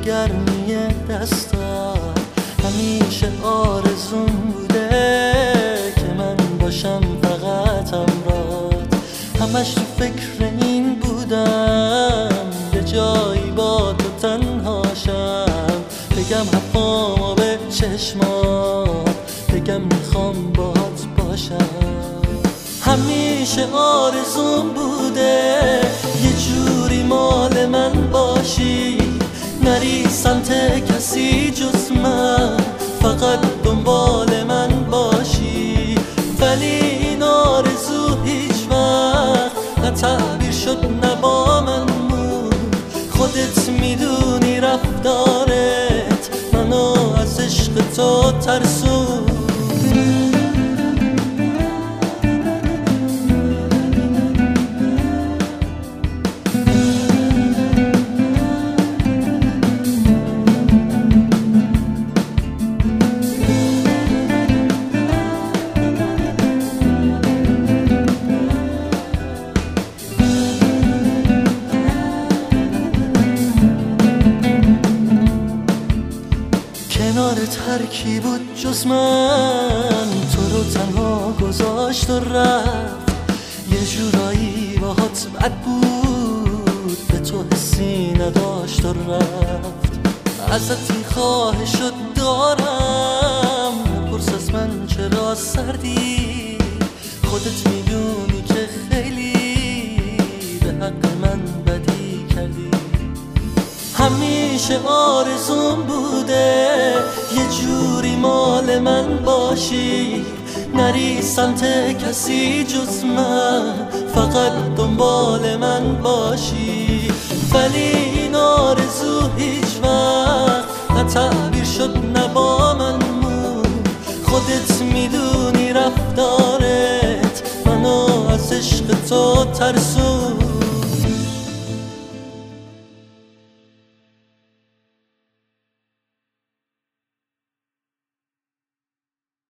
گرمی دستات. همیشه آرزون بوده که من باشم فقط همراهت. همش تو فکر این بودم یه جایی با تو تنهاشم. بگم حرفامو به چشمات، بگم میخوام باهات باشم. همیشه آرزون بوده یه جوری مال من باشی، نری سمت کسی جز من، فقط دنبال من باشی. ولی این آرزو هیچ وقت نه تعبیر شد نه با من موند. خودت میدونی رفتارت منو از عشق تو ترسون. کنارت هر کی بود جز من تو رو تنها گذاشت و رفت. یه جورایی باهات بد بود، به تو حسی نداشت و رفت. ازت خواهشت دارم نپرس از من چرا سردی، خودت میدونی که خیلی به حق من بدی کردی. همیشه آرزون بوده یه جوری مال من باشی، نری سمت کسی جز من، فقط دنبال من باشی. ولی این آرزو هیچ وقت نه تعبیر شد نه با من موند. خودت میدونی رفتارت منو از عشق تو ترسون.